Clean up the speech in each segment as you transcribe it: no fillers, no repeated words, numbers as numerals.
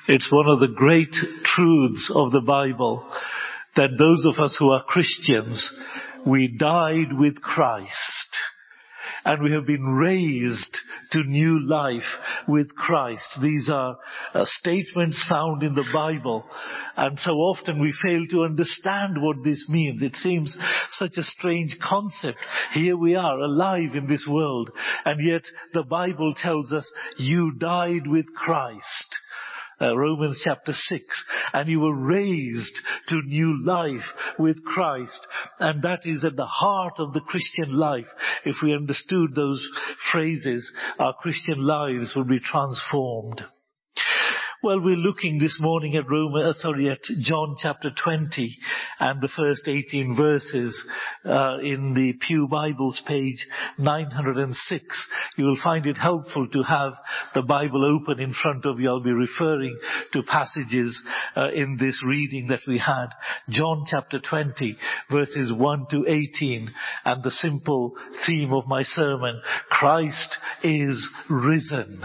It's one of the great truths of the Bible that those of us who are Christians, we died with Christ and we have been raised to new life with Christ. These are statements found in the Bible, and so often we fail to understand what this means. It seems such a strange concept. Here we are alive in this world, and yet the Bible tells us you died with Christ. Romans chapter 6, and you were raised to new life with Christ. And that is at the heart of the Christian life. If we understood those phrases, our Christian lives would be transformed. Well, we're looking this morning at John chapter 20 and the first 18 verses in the Pew Bibles, page 906. You will find it helpful to have the Bible open in front of you. I'll be referring to passages in this reading that we had. John chapter 20, verses 1 to 18, and the simple theme of my sermon, Christ is risen.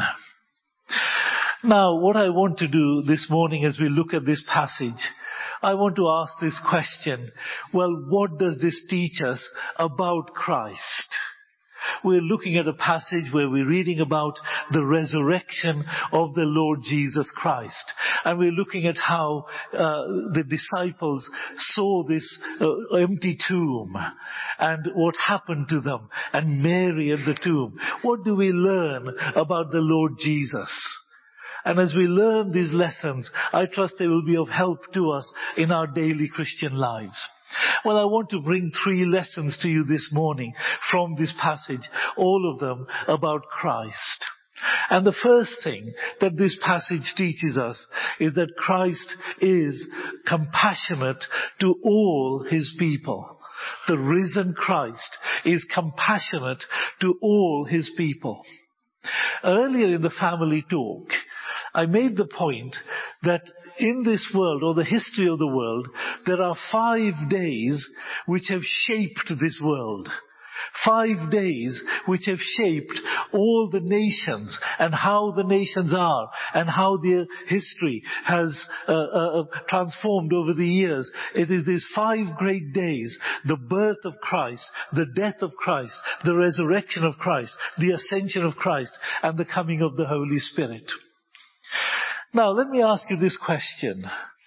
Now, what I want to do this morning as we look at this passage, I want to ask this question. Well, what does this teach us about Christ? We're looking at a passage where we're reading about the resurrection of the Lord Jesus Christ. And we're looking at how the disciples saw this empty tomb and what happened to them, and Mary at the tomb. What do we learn about the Lord Jesus? And as we learn these lessons, I trust they will be of help to us in our daily Christian lives. Well, I want to bring 3 lessons to you this morning from this passage, all of them about Christ. And the first thing that this passage teaches us is that Christ is compassionate to all his people. The risen Christ is compassionate to all his people. Earlier in the family talk, I made the point that in this world, or the history of the world, there are 5 days which have shaped this world. 5 days which have shaped all the nations and how the nations are and how their history has transformed over the years. It is these 5 great days: the birth of Christ, the death of Christ, the resurrection of Christ, the ascension of Christ, and the coming of the Holy Spirit. Now, let me ask you this question.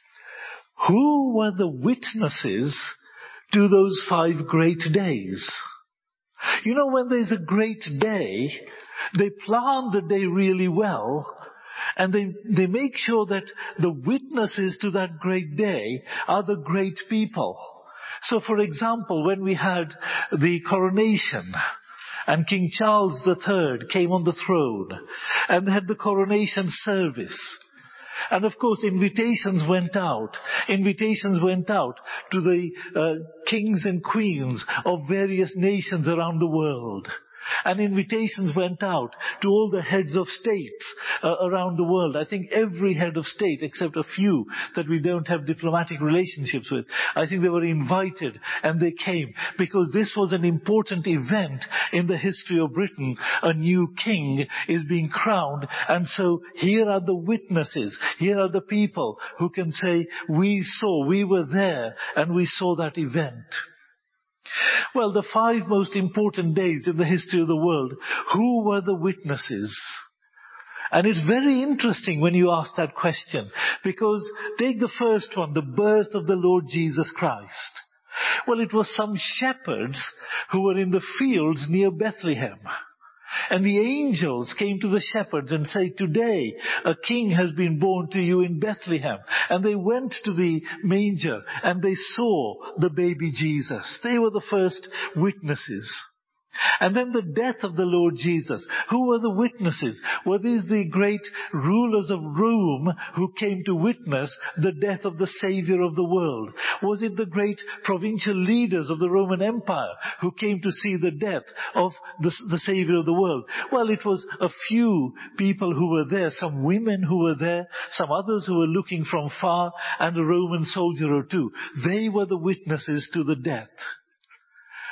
Who were the witnesses to those 5 great days? You know, when there's a great day, they plan the day really well, and they make sure that the witnesses to that great day are the great people. So, for example, when we had the coronation, and King Charles III came on the throne, and they had the coronation service. And of course, invitations went out. Invitations went out to the kings and queens of various nations around the world. And invitations went out to all the heads of states around the world. I think every head of state, except a few that we don't have diplomatic relationships with, I think they were invited and they came, because this was an important event in the history of Britain. A new king is being crowned, and so here are the witnesses. Here are the people who can say, we were there and we saw that event. Well, the 5 most important days in the history of the world, who were the witnesses? And it's very interesting when you ask that question, because take the first one, the birth of the Lord Jesus Christ. Well, it was some shepherds who were in the fields near Bethlehem. And the angels came to the shepherds and said, today a king has been born to you in Bethlehem. And they went to the manger and they saw the baby Jesus. They were the first witnesses. And then the death of the Lord Jesus. Who were the witnesses? Were these the great rulers of Rome who came to witness the death of the Savior of the world? Was it the great provincial leaders of the Roman Empire who came to see the death of the Savior of the world? Well, it was a few people who were there, some women who were there, some others who were looking from far, and a Roman soldier or two. They were the witnesses to the death.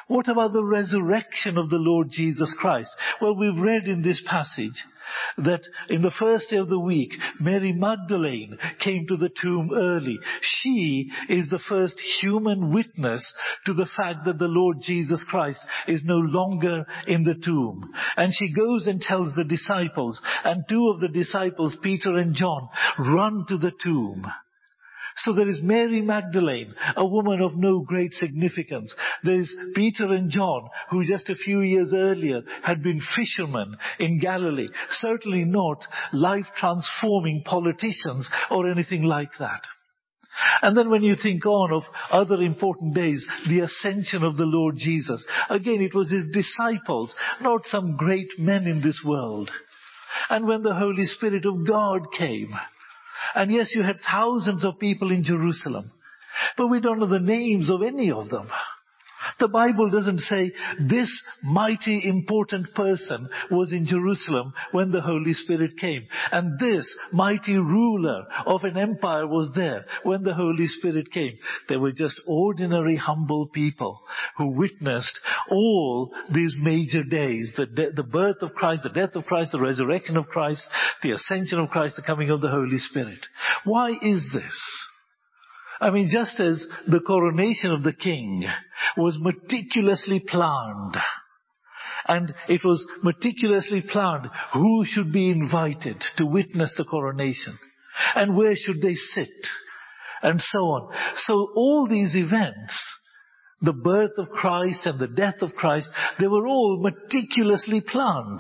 What about the resurrection of the Lord Jesus Christ? Well, we've read in this passage that in the first day of the week, Mary Magdalene came to the tomb early. She is the first human witness to the fact that the Lord Jesus Christ is no longer in the tomb. And she goes and tells the disciples, and two of the disciples, Peter and John, run to the tomb. So there is Mary Magdalene, a woman of no great significance. There is Peter and John, who just a few years earlier had been fishermen in Galilee. Certainly not life-transforming politicians or anything like that. And then when you think on of other important days, the ascension of the Lord Jesus, again it was his disciples, not some great men in this world. And when the Holy Spirit of God came, and yes, you had thousands of people in Jerusalem, but we don't know the names of any of them. The Bible doesn't say this mighty important person was in Jerusalem when the Holy Spirit came, and this mighty ruler of an empire was there when the Holy Spirit came. They were just ordinary, humble people who witnessed all these major days, the birth of Christ, the death of Christ, the resurrection of Christ, the ascension of Christ, the coming of the Holy Spirit. Why is this? I mean, just as the coronation of the king was meticulously planned, and it was meticulously planned who should be invited to witness the coronation, and where should they sit, and so on. So all these events, the birth of Christ and the death of Christ, they were all meticulously planned.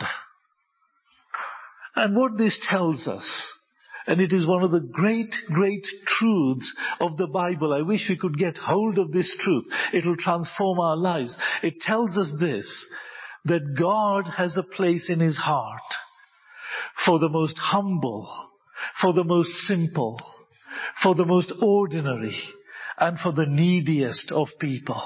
And what this tells us, and it is one of the great, great truths of the Bible. I wish we could get hold of this truth. It will transform our lives. It tells us this, that God has a place in his heart for the most humble, for the most simple, for the most ordinary, and for the neediest of people.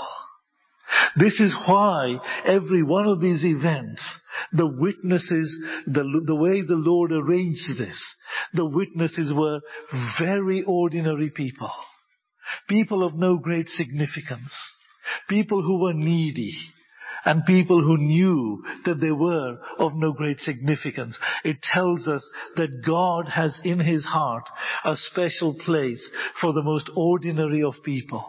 This is why every one of these events, the witnesses, the way the Lord arranged this, the witnesses were very ordinary people. People of no great significance. People who were needy. And people who knew that they were of no great significance. It tells us that God has in his heart a special place for the most ordinary of people.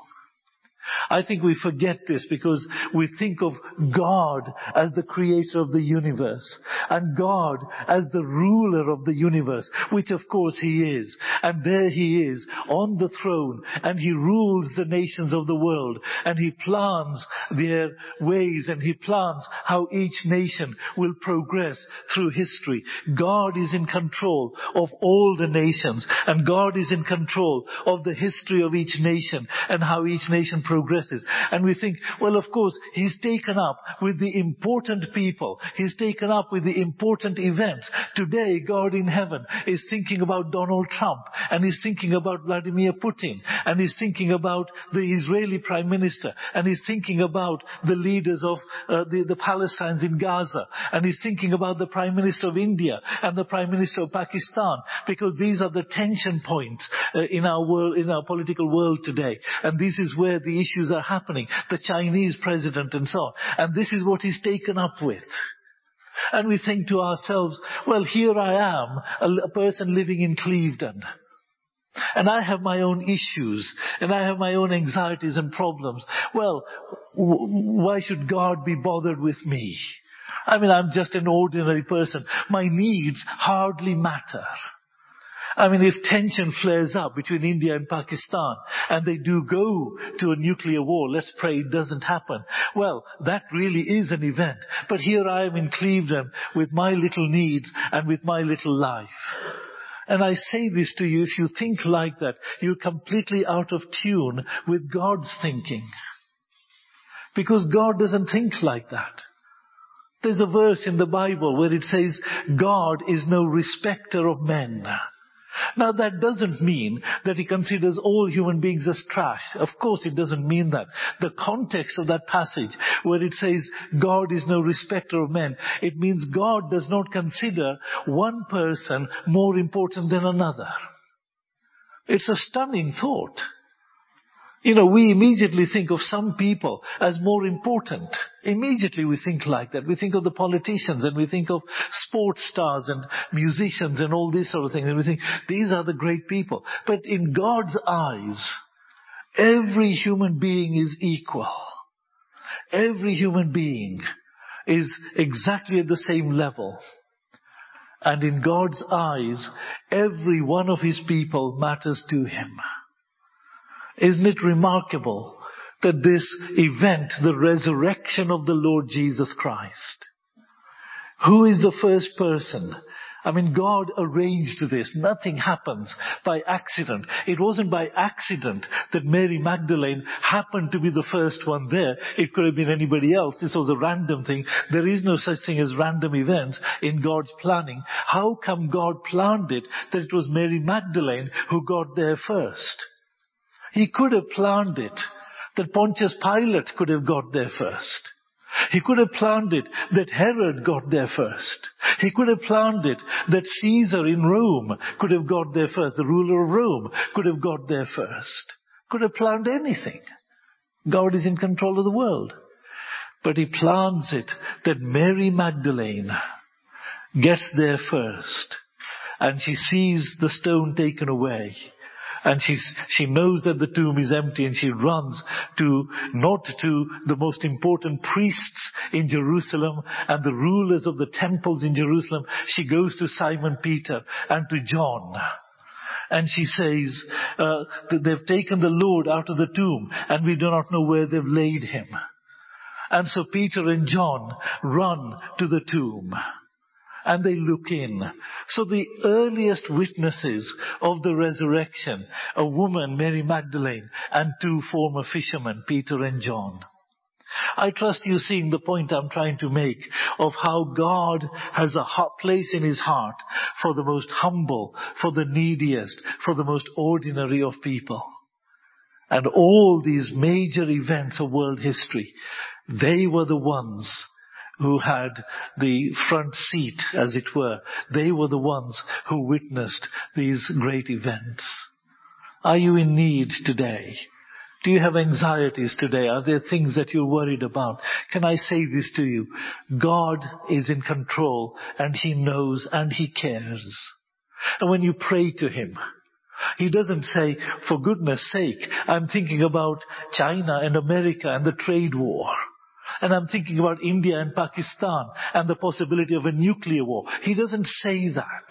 I think we forget this because we think of God as the creator of the universe and God as the ruler of the universe, which of course he is. And there he is on the throne and he rules the nations of the world and he plans their ways and he plans how each nation will progress through history. God is in control of all the nations and God is in control of the history of each nation and how each nation progresses. And we think, well, of course, he's taken up with the important people. He's taken up with the important events. Today, God in heaven is thinking about Donald Trump and he's thinking about Vladimir Putin and he's thinking about the Israeli Prime Minister and he's thinking about the leaders of the Palestinians in Gaza and he's thinking about the Prime Minister of India and the Prime Minister of Pakistan, because these are the tension points in our world, in our political world today. And this is where the issues are happening. The Chinese president and so on. And this is what he's taken up with. And we think to ourselves, well, here I am, a person living in Clevedon. And I have my own issues. And I have my own anxieties and problems. Well, why should God be bothered with me? I mean, I'm just an ordinary person. My needs hardly matter. I mean, if tension flares up between India and Pakistan, and they do go to a nuclear war, let's pray it doesn't happen. Well, that really is an event. But here I am in Cleveland with my little needs and with my little life. And I say this to you, if you think like that, you're completely out of tune with God's thinking. Because God doesn't think like that. There's a verse in the Bible where it says, God is no respecter of men. Now that doesn't mean that he considers all human beings as trash. Of course it doesn't mean that. The context of that passage where it says God is no respecter of men, it means God does not consider one person more important than another. It's a stunning thought. We immediately think of some people as more important. Immediately we think like that. We think of the politicians and we think of sports stars and musicians and all these sort of things. And we think, these are the great people. But in God's eyes, every human being is equal. Every human being is exactly at the same level. And in God's eyes, every one of His people matters to Him. Isn't it remarkable that this event, the resurrection of the Lord Jesus Christ, who is the first person? God arranged this. Nothing happens by accident. It wasn't by accident that Mary Magdalene happened to be the first one there. It could have been anybody else. This was a random thing. There is no such thing as random events in God's planning. How come God planned it that it was Mary Magdalene who got there first? He could have planned it that Pontius Pilate could have got there first. He could have planned it that Herod got there first. He could have planned it that Caesar in Rome could have got there first. The ruler of Rome could have got there first. Could have planned anything. God is in control of the world. But He plans it that Mary Magdalene gets there first. And she sees the stone taken away. And she knows that the tomb is empty, and she runs not to the most important priests in Jerusalem and the rulers of the temples in Jerusalem. She goes to Simon Peter and to John. And she says that they've taken the Lord out of the tomb and we do not know where they've laid Him. And so Peter and John run to the tomb. And they look in. So the earliest witnesses of the resurrection, a woman, Mary Magdalene, and two former fishermen, Peter and John. I trust you're seeing the point I'm trying to make of how God has a place in His heart for the most humble, for the neediest, for the most ordinary of people. And all these major events of world history, they were the ones who had the front seat, as it were. They were the ones who witnessed these great events. Are you in need today? Do you have anxieties today? Are there things that you're worried about? Can I say this to you? God is in control, and He knows and He cares. And when you pray to Him, He doesn't say, for goodness sake, I'm thinking about China and America and the trade war. And I'm thinking about India and Pakistan and the possibility of a nuclear war. He doesn't say that.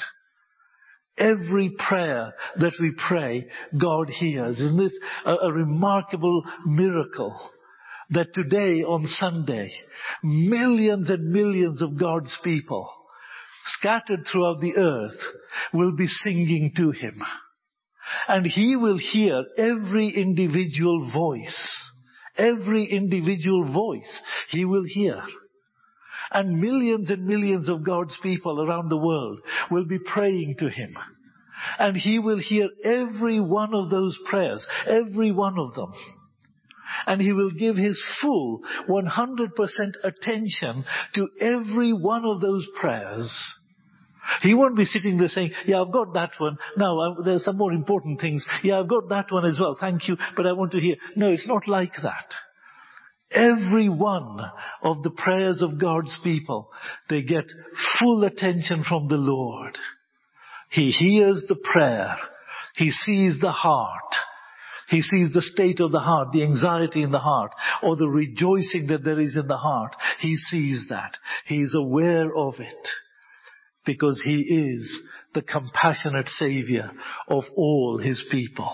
Every prayer that we pray, God hears. Isn't this a remarkable miracle? That today on Sunday, millions and millions of God's people, scattered throughout the earth, will be singing to Him. And He will hear every individual voice. Every individual voice He will hear. And millions of God's people around the world will be praying to Him. And He will hear every one of those prayers, every one of them. And He will give His full 100% attention to every one of those prayers. He won't be sitting there saying, yeah, I've got that one. Now, there's some more important things. Yeah, I've got that one as well. Thank you, but I want to hear. No, it's not like that. Every one of the prayers of God's people, they get full attention from the Lord. He hears the prayer. He sees the heart. He sees the state of the heart, the anxiety in the heart, or the rejoicing that there is in the heart. He sees that. He is aware of it. Because He is the compassionate Savior of all His people.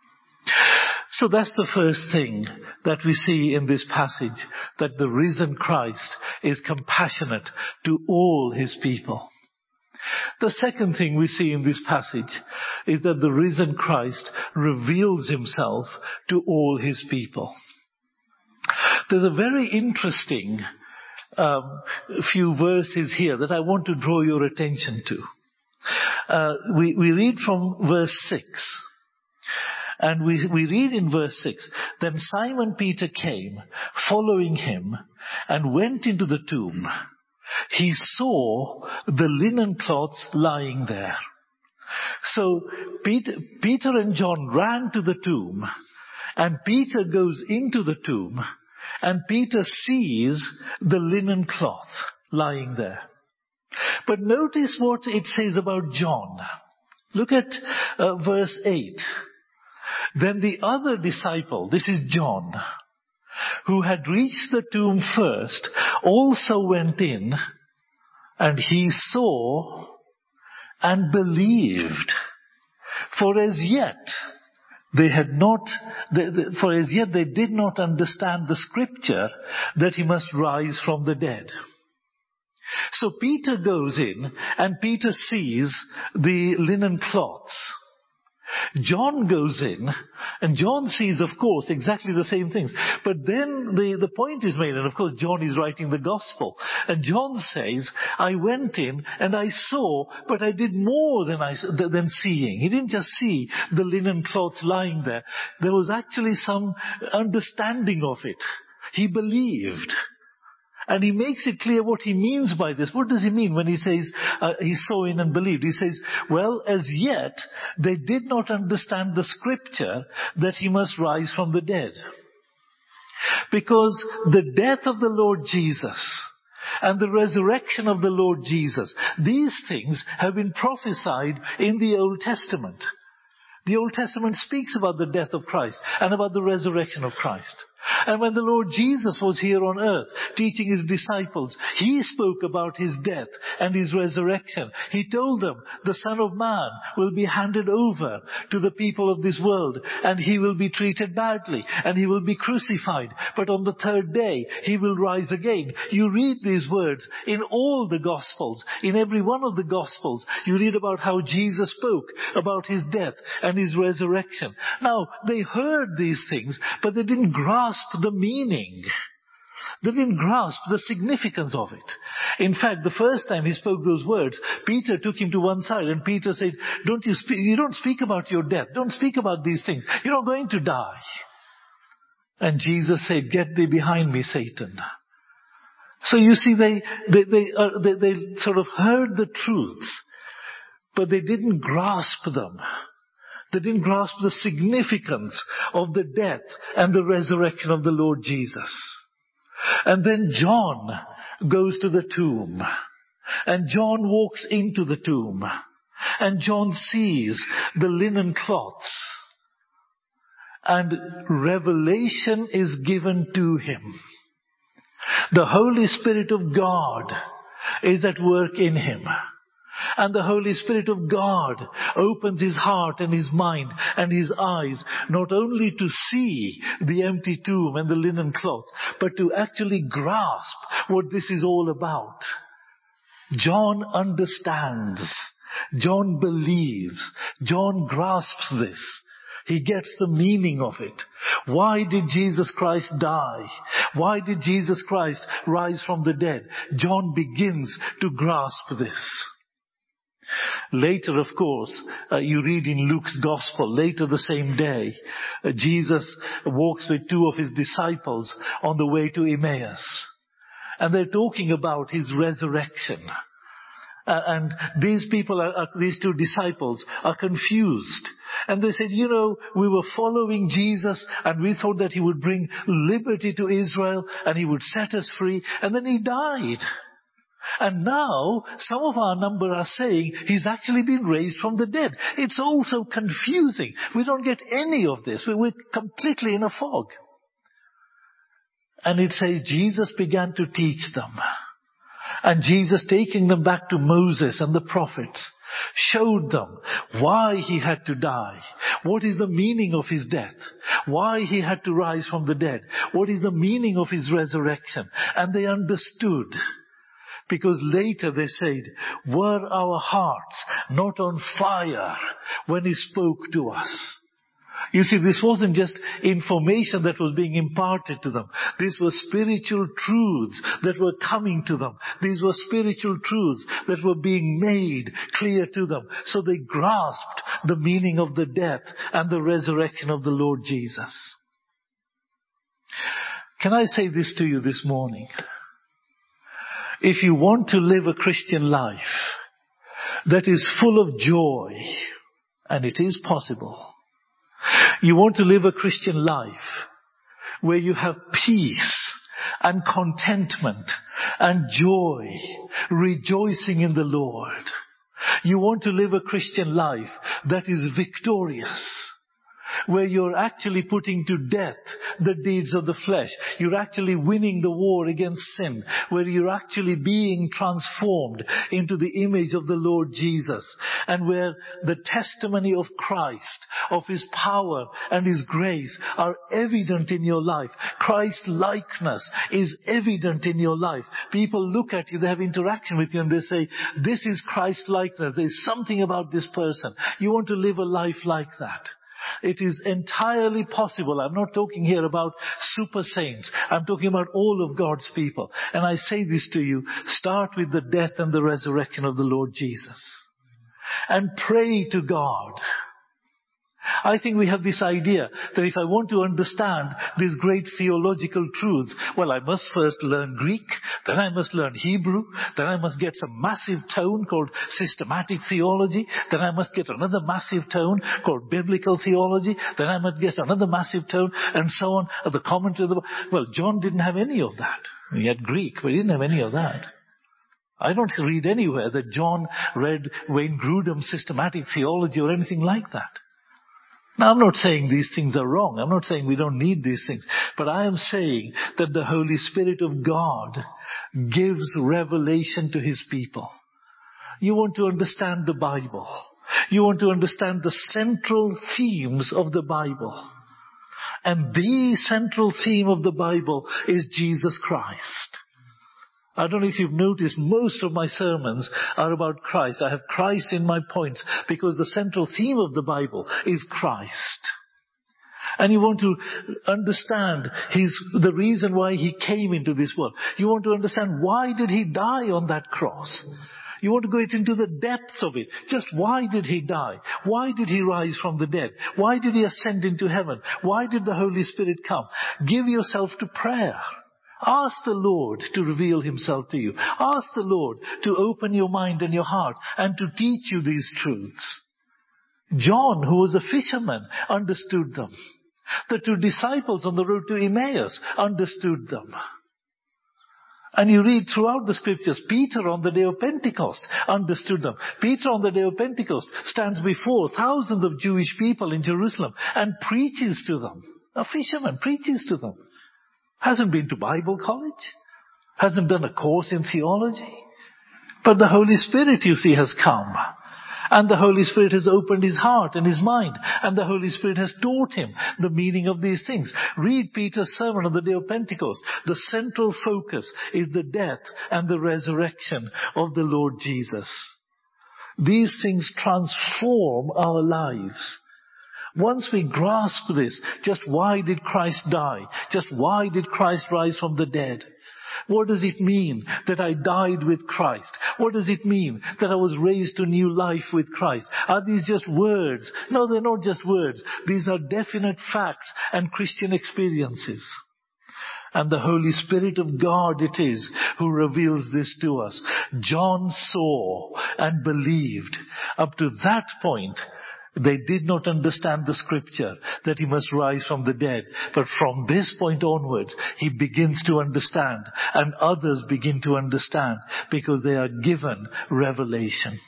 So that's the first thing that we see in this passage, that the risen Christ is compassionate to all His people. The second thing we see in this passage is that the risen Christ reveals Himself to all His people. There's a very interesting few verses here that I want to draw your attention to. We read from verse 6. And we read in verse 6, then Simon Peter came, following Him, and went into the tomb. He saw the linen cloths lying there. So Peter and John ran to the tomb, And Peter goes into the tomb, and Peter sees the linen cloth lying there. But notice what it says about John. Look at verse 8. Then the other disciple, this is John, who had reached the tomb first, also went in, and he saw and believed. For as yet they did not understand the scripture that he must rise from the dead. So Peter goes in, and Peter sees the linen cloths. John goes in, and John sees, of course, exactly the same things. But then the point is made, and of course John is writing the gospel. And John says, I went in and I saw, but I did more than seeing. He didn't just see the linen cloths lying there. There was actually some understanding of it. He believed. And he makes it clear what he means by this. What does he mean when he says he saw in and believed? He says, well, as yet they did not understand the scripture that he must rise from the dead. Because the death of the Lord Jesus and the resurrection of the Lord Jesus, these things have been prophesied in the Old Testament. The Old Testament speaks about the death of Christ and about the resurrection of Christ. And when the Lord Jesus was here on earth teaching his disciples, he spoke about his death and his resurrection. He told them the Son of Man will be handed over to the people of this world, and he will be treated badly, and he will be crucified. But on the third day, he will rise again. You read these words in all the Gospels. In every one of the Gospels, you read about how Jesus spoke about his death and his resurrection. Now, they heard these things, but they didn't grasp the meaning. They didn't grasp the significance of it. In fact, the first time he spoke those words, Peter took him to one side, and Peter said, you don't speak about your death. Don't speak about these things. You're not going to die. And Jesus said, get thee behind me, Satan. So you see, they sort of heard the truths, but they didn't grasp them. They didn't grasp the significance of the death and the resurrection of the Lord Jesus. And then John goes to the tomb. And John walks into the tomb. And John sees the linen cloths. And revelation is given to him. The Holy Spirit of God is at work in him. And the Holy Spirit of God opens his heart and his mind and his eyes not only to see the empty tomb and the linen cloth, but to actually grasp what this is all about. John understands. John believes. John grasps this. He gets the meaning of it. Why did Jesus Christ die? Why did Jesus Christ rise from the dead? John begins to grasp this. Later, of course, you read in Luke's Gospel, later the same day, Jesus walks with two of his disciples on the way to Emmaus. And they're talking about his resurrection. And these two disciples are confused. And they said, we were following Jesus and we thought that he would bring liberty to Israel and he would set us free. And then he died. And now, some of our number are saying he's actually been raised from the dead. It's all so confusing. We don't get any of this. We're completely in a fog. And it says Jesus began to teach them. And Jesus, taking them back to Moses and the prophets, showed them why he had to die. What is the meaning of his death? Why he had to rise from the dead? What is the meaning of his resurrection? And they understood. Because later they said, were our hearts not on fire when he spoke to us? You see, this wasn't just information that was being imparted to them. These were spiritual truths that were coming to them. These were spiritual truths that were being made clear to them. So they grasped the meaning of the death and the resurrection of the Lord Jesus. Can I say this to you this morning? If you want to live a Christian life that is full of joy, and it is possible, You want to live a Christian life where you have peace and contentment and joy, rejoicing in the Lord. You want to live a Christian life that is victorious, where you're actually putting to death the deeds of the flesh. You're actually winning the war against sin, where you're actually being transformed into the image of the Lord Jesus, and where the testimony of Christ, of His power and His grace are evident in your life. Christ likeness is evident in your life. People look at you, they have interaction with you, and they say, this is Christ likeness. There's something about this person. You want to live a life like that. It is entirely possible. I'm not talking here about super saints. I'm talking about all of God's people. And I say this to you, start with the death and the resurrection of the Lord Jesus. And pray to God. I think we have this idea that if I want to understand these great theological truths, well, I must first learn Greek, then I must learn Hebrew, then I must get some massive tome called systematic theology, then I must get another massive tome called biblical theology, then I must get another massive tome, and so on, the commentary of the Bible. Well, John didn't have any of that. He had Greek, but he didn't have any of that. I don't read anywhere that John read Wayne Grudem's systematic theology or anything like that. Now, I'm not saying these things are wrong. I'm not saying we don't need these things. But I am saying that the Holy Spirit of God gives revelation to His people. You want to understand the Bible. You want to understand the central themes of the Bible. And the central theme of the Bible is Jesus Christ. I don't know if you've noticed, most of my sermons are about Christ. I have Christ in my points because the central theme of the Bible is Christ. And you want to understand the reason why He came into this world. You want to understand why did He die on that cross. You want to go into the depths of it. Just why did He die? Why did He rise from the dead? Why did He ascend into heaven? Why did the Holy Spirit come? Give yourself to prayer. Ask the Lord to reveal Himself to you. Ask the Lord to open your mind and your heart and to teach you these truths. John, who was a fisherman, understood them. The two disciples on the road to Emmaus understood them. And you read throughout the scriptures, Peter on the day of Pentecost understood them. Peter on the day of Pentecost stands before thousands of Jewish people in Jerusalem and preaches to them. A fisherman preaches to them. Hasn't been to Bible college. Hasn't done a course in theology. But the Holy Spirit, you see, has come. And the Holy Spirit has opened his heart and his mind. And the Holy Spirit has taught him the meaning of these things. Read Peter's sermon on the day of Pentecost. The central focus is the death and the resurrection of the Lord Jesus. These things transform our lives. Once we grasp this, just why did Christ die? Just why did Christ rise from the dead? What does it mean that I died with Christ? What does it mean that I was raised to new life with Christ? Are these just words? No, they're not just words. These are definite facts and Christian experiences. And the Holy Spirit of God it is who reveals this to us. John saw and believed. Up to that point, they did not understand the scripture that He must rise from the dead. But from this point onwards, he begins to understand, and others begin to understand because they are given revelation.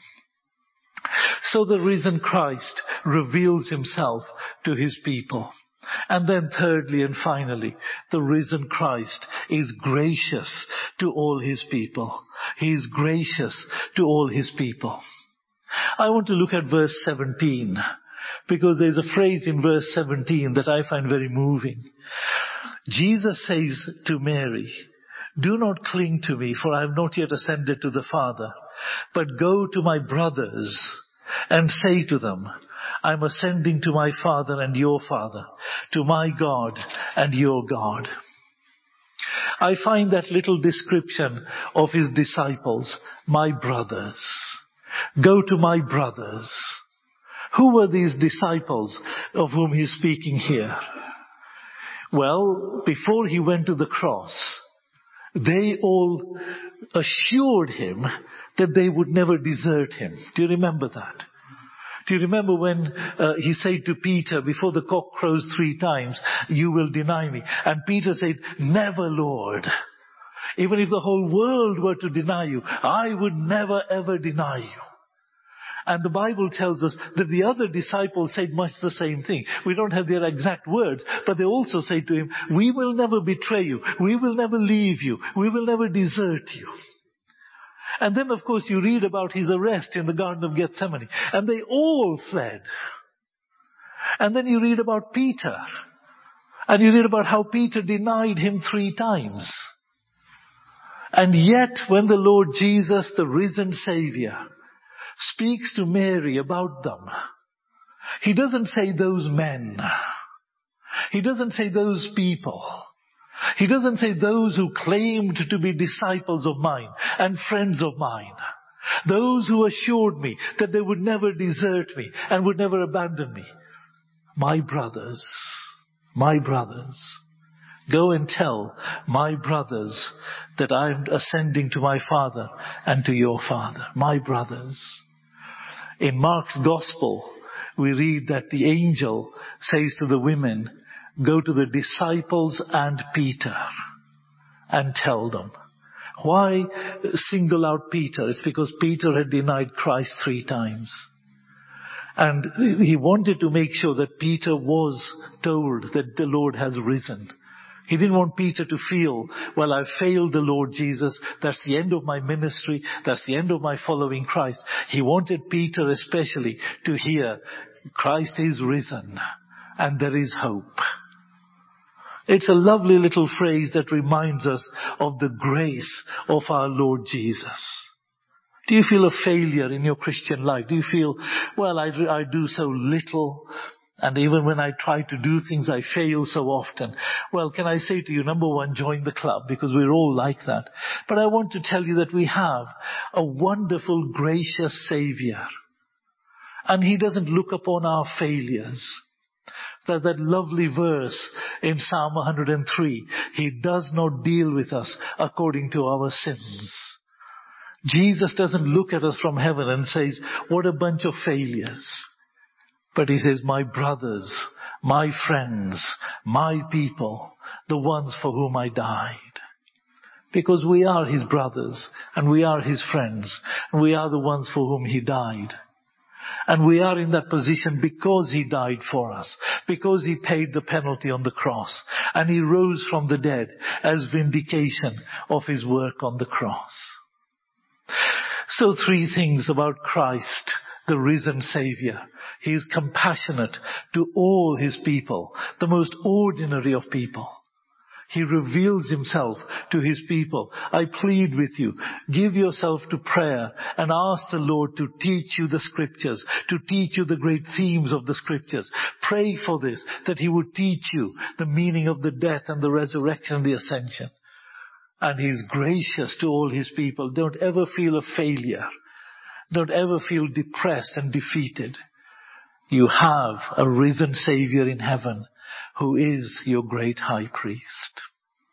So the risen Christ reveals Himself to His people. And then thirdly and finally, the risen Christ is gracious to all His people. He is gracious to all His people. I want to look at verse 17, because there's a phrase in verse 17 that I find very moving. Jesus says to Mary, "Do not cling to me, for I have not yet ascended to the Father, but go to my brothers and say to them, I'm ascending to my Father and your Father, to my God and your God." I find that little description of His disciples, my brothers. Go to my brothers. Who were these disciples of whom He's speaking here? Well, before He went to the cross, they all assured Him that they would never desert Him. Do you remember that? Do you remember when he said to Peter, before the cock crows 3 times, you will deny me? And Peter said, never, Lord. Even if the whole world were to deny you, I would never ever deny you. And the Bible tells us that the other disciples said much the same thing. We don't have their exact words, but they also say to him, we will never betray you. We will never leave you. We will never desert you. And then, of course, you read about his arrest in the Garden of Gethsemane. And they all fled. And then you read about Peter. And you read about how Peter denied him 3 times. And yet, when the Lord Jesus, the risen Savior, speaks to Mary about them, he doesn't say those men. He doesn't say those people. He doesn't say those who claimed to be disciples of mine and friends of mine. Those who assured me that they would never desert me and would never abandon me. My brothers, go and tell my brothers that I am ascending to my Father and to your Father. My brothers. In Mark's Gospel, we read that the angel says to the women, go to the disciples and Peter and tell them. Why single out Peter? It's because Peter had denied Christ 3 times. And he wanted to make sure that Peter was told that the Lord has risen. He didn't want Peter to feel, well, I failed the Lord Jesus. That's the end of my ministry. That's the end of my following Christ. He wanted Peter especially to hear, Christ is risen and there is hope. It's a lovely little phrase that reminds us of the grace of our Lord Jesus. Do you feel a failure in your Christian life? Do you feel, well, I do so little, and even when I try to do things, I fail so often? Well, can I say to you, number one, join the club, because we're all like that. But I want to tell you that we have a wonderful, gracious Savior. And He doesn't look upon our failures. That lovely verse in Psalm 103, He does not deal with us according to our sins. Jesus doesn't look at us from heaven and says, what a bunch of failures. But He says, my brothers, my friends, my people, the ones for whom I died. Because we are His brothers and we are His friends and we are the ones for whom He died. And we are in that position because He died for us, because He paid the penalty on the cross, and He rose from the dead as vindication of His work on the cross. So 3 things about Christ, the risen Savior. He is compassionate to all His people, the most ordinary of people. He reveals Himself to His people. I plead with you, give yourself to prayer and ask the Lord to teach you the Scriptures, to teach you the great themes of the Scriptures. Pray for this, that He would teach you the meaning of the death and the resurrection and the ascension. And He is gracious to all His people. Don't ever feel a failure. Don't ever feel depressed and defeated. You have a risen Savior in heaven who is your great high priest.